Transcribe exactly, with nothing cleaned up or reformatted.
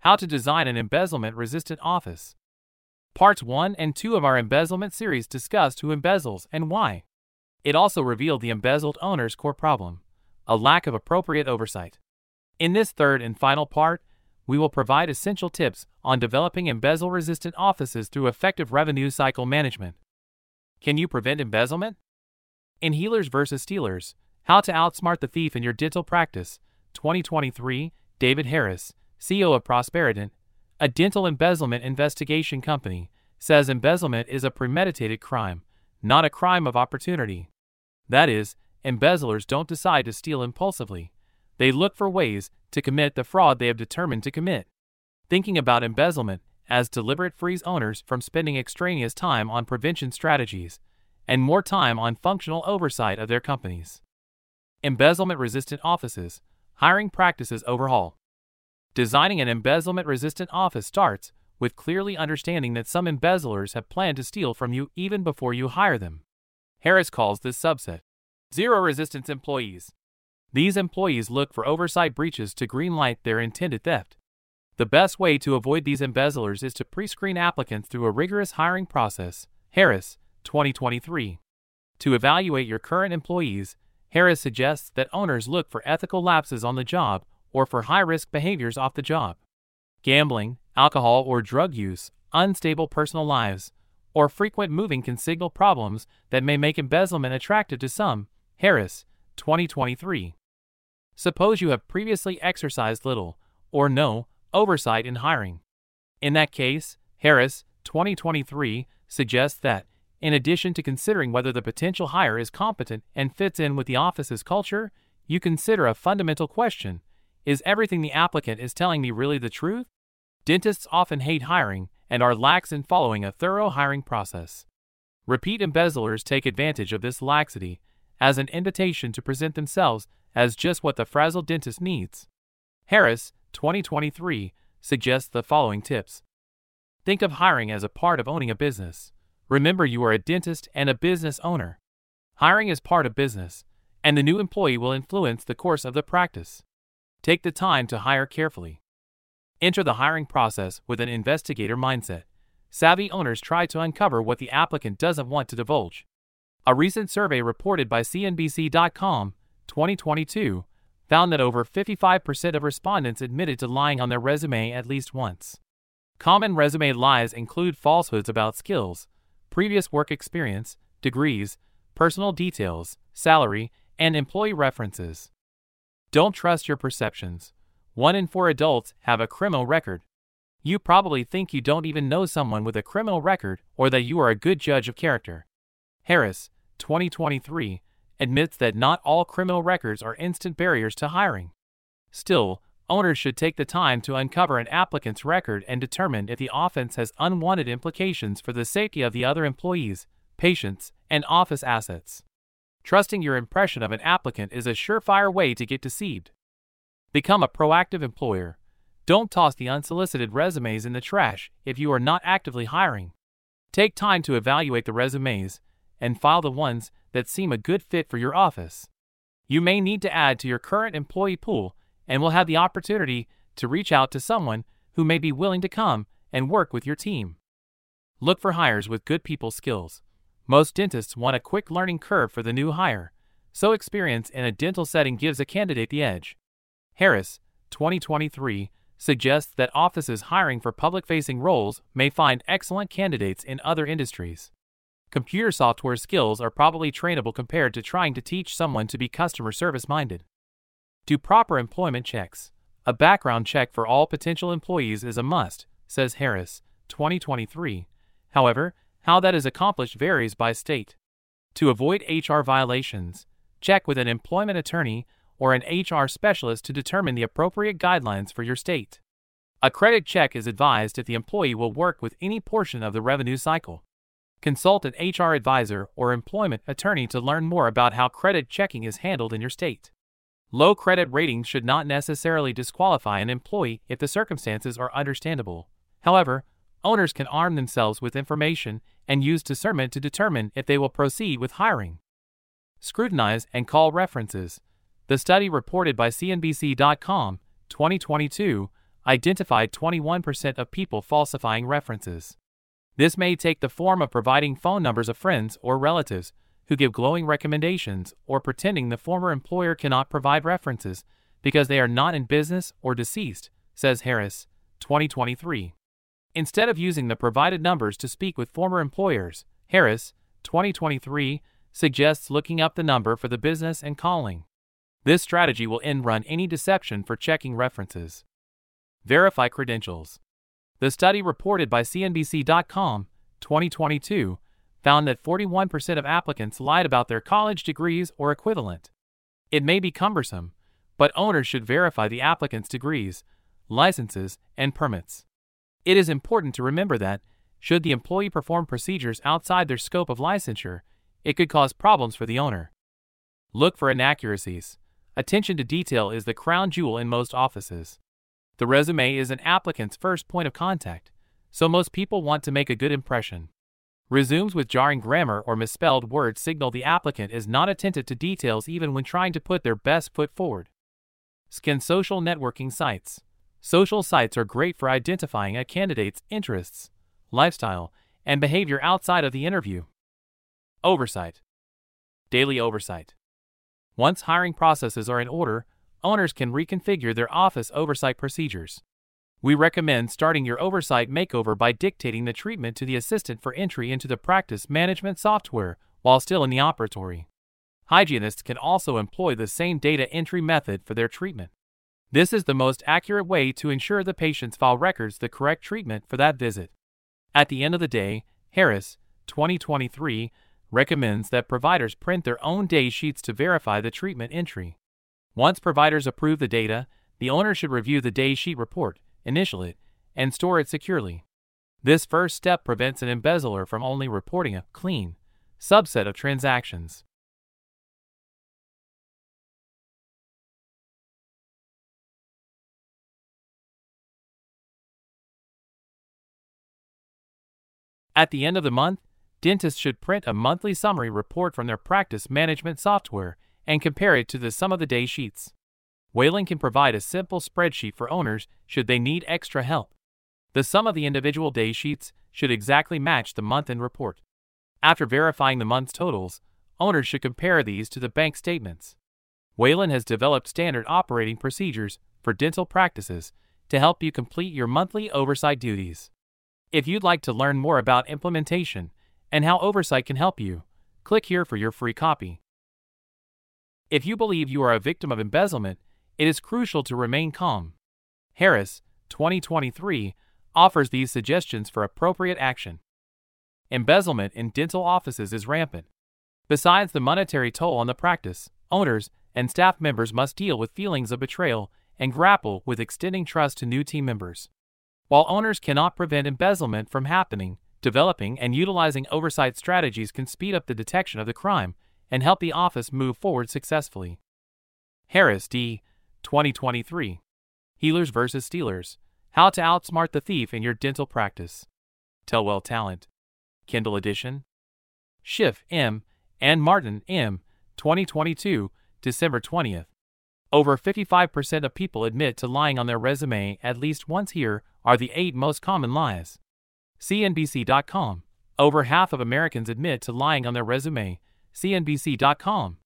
How to design an embezzlement-resistant office. Parts one and two of our embezzlement series discussed who embezzles and why. It also revealed the embezzled owner's core problem, a lack of appropriate oversight. In this third and final part, we will provide essential tips on developing embezzle-resistant offices through effective revenue cycle management. Can you prevent embezzlement? In Healers versus Stealers, How to Outsmart the Thief in Your Dental Practice, twenty twenty-three, David Harris, C E O of Prosperident, a dental embezzlement investigation company, says embezzlement is a premeditated crime, not a crime of opportunity. That is, embezzlers don't decide to steal impulsively. They look for ways to commit the fraud they have determined to commit. Thinking about embezzlement as deliberate frees owners from spending extraneous time on prevention strategies and more time on functional oversight of their companies. Embezzlement-resistant offices, hiring practices overhaul. Designing an embezzlement-resistant office starts with clearly understanding that some embezzlers have planned to steal from you even before you hire them. Harris calls this subset zero-resistance employees. These employees look for oversight breaches to greenlight their intended theft. The best way to avoid these embezzlers is to pre-screen applicants through a rigorous hiring process. Harris, twenty twenty-three. To evaluate your current employees, Harris suggests that owners look for ethical lapses on the job or for high-risk behaviors off the job. Gambling, alcohol or drug use, unstable personal lives, or frequent moving can signal problems that may make embezzlement attractive to some. Harris, twenty twenty-three. Suppose you have previously exercised little or no oversight in hiring. In that case, Harris, twenty twenty-three, suggests that, in addition to considering whether the potential hire is competent and fits in with the office's culture, you consider a fundamental question: is everything the applicant is telling me really the truth? Dentists often hate hiring and are lax in following a thorough hiring process. Repeat embezzlers take advantage of this laxity as an invitation to present themselves as just what the frazzled dentist needs. Harris, twenty twenty-three, suggests the following tips. Think of hiring as a part of owning a business. Remember, you are a dentist and a business owner. Hiring is part of business, and the new employee will influence the course of the practice. Take the time to hire carefully. Enter the hiring process with an investigator mindset. Savvy owners try to uncover what the applicant doesn't want to divulge. A recent survey reported by C N B C dot com, twenty twenty-two, found that over fifty-five percent of respondents admitted to lying on their resume at least once. Common resume lies include falsehoods about skills, previous work experience, degrees, personal details, salary, and employee references. Don't trust your perceptions. One in four adults have a criminal record. You probably think you don't even know someone with a criminal record or that you are a good judge of character. Harris, twenty twenty-three, admits that not all criminal records are instant barriers to hiring. Still, owners should take the time to uncover an applicant's record and determine if the offense has unwanted implications for the safety of the other employees, patients, and office assets. Trusting your impression of an applicant is a surefire way to get deceived. Become a proactive employer. Don't toss the unsolicited resumes in the trash if you are not actively hiring. Take time to evaluate the resumes and file the ones that seem a good fit for your office. You may need to add to your current employee pool and will have the opportunity to reach out to someone who may be willing to come and work with your team. Look for hires with good people skills. Most dentists want a quick learning curve for the new hire, so experience in a dental setting gives a candidate the edge. Harris, twenty twenty-three, suggests that offices hiring for public-facing roles may find excellent candidates in other industries. Computer software skills are probably trainable compared to trying to teach someone to be customer service-minded. Do proper employment checks. A background check for all potential employees is a must, says Harris, twenty twenty-three. However, how that is accomplished varies by state. To avoid H R violations, check with an employment attorney or an H R specialist to determine the appropriate guidelines for your state. A credit check is advised if the employee will work with any portion of the revenue cycle. Consult an H R advisor or employment attorney to learn more about how credit checking is handled in your state. Low credit ratings should not necessarily disqualify an employee if the circumstances are understandable. However, owners can arm themselves with information and use discernment to determine if they will proceed with hiring. Scrutinize and call references. The study reported by C N B C dot com, twenty twenty-two, identified twenty-one percent of people falsifying references. This may take the form of providing phone numbers of friends or relatives who give glowing recommendations or pretending the former employer cannot provide references because they are not in business or deceased, says Harris, twenty twenty-three. Instead of using the provided numbers to speak with former employers, Harris, twenty twenty-three, suggests looking up the number for the business and calling. This strategy will end run any deception for checking references. Verify credentials. The study reported by C N B C dot com, twenty twenty-two, found that forty-one percent of applicants lied about their college degrees or equivalent. It may be cumbersome, but owners should verify the applicant's degrees, licenses, and permits. It is important to remember that, should the employee perform procedures outside their scope of licensure, it could cause problems for the owner. Look for inaccuracies. Attention to detail is the crown jewel in most offices. The resume is an applicant's first point of contact, so most people want to make a good impression. Resumes with jarring grammar or misspelled words signal the applicant is not attentive to details even when trying to put their best foot forward. Scan social networking sites. Social sites are great for identifying a candidate's interests, lifestyle, and behavior outside of the interview. Oversight. Daily oversight. Once hiring processes are in order, owners can reconfigure their office oversight procedures. We recommend starting your oversight makeover by dictating the treatment to the assistant for entry into the practice management software while still in the operatory. Hygienists can also employ the same data entry method for their treatment. This is the most accurate way to ensure the patient's file records the correct treatment for that visit. At the end of the day, Harris, twenty twenty-three, recommends that providers print their own day sheets to verify the treatment entry. Once providers approve the data, the owner should review the day sheet report, initial it, and store it securely. This first step prevents an embezzler from only reporting a clean subset of transactions. At the end of the month, dentists should print a monthly summary report from their practice management software and compare it to the sum of the day sheets. Wayland can provide a simple spreadsheet for owners should they need extra help. The sum of the individual day sheets should exactly match the month-end report. After verifying the month's totals, owners should compare these to the bank statements. Wayland has developed standard operating procedures for dental practices to help you complete your monthly oversight duties. If you'd like to learn more about implementation and how oversight can help you, click here for your free copy. If you believe you are a victim of embezzlement, it is crucial to remain calm. Harris, twenty twenty-three, offers these suggestions for appropriate action. Embezzlement in dental offices is rampant. Besides the monetary toll on the practice, owners and staff members must deal with feelings of betrayal and grapple with extending trust to new team members. While owners cannot prevent embezzlement from happening, developing and utilizing oversight strategies can speed up the detection of the crime and help the office move forward successfully. Harris, D. twenty twenty-three. Healers versus Stealers. How to outsmart the thief in your dental practice. Telwell Talent. Kindle edition. Schiff, M. and Martin, M. twenty twenty-two, December twentieth. Over fifty-five percent of people admit to lying on their resume at least once. Here are the eight most common lies. C N B C dot com. Over half of Americans admit to lying on their resume. C N B C dot com.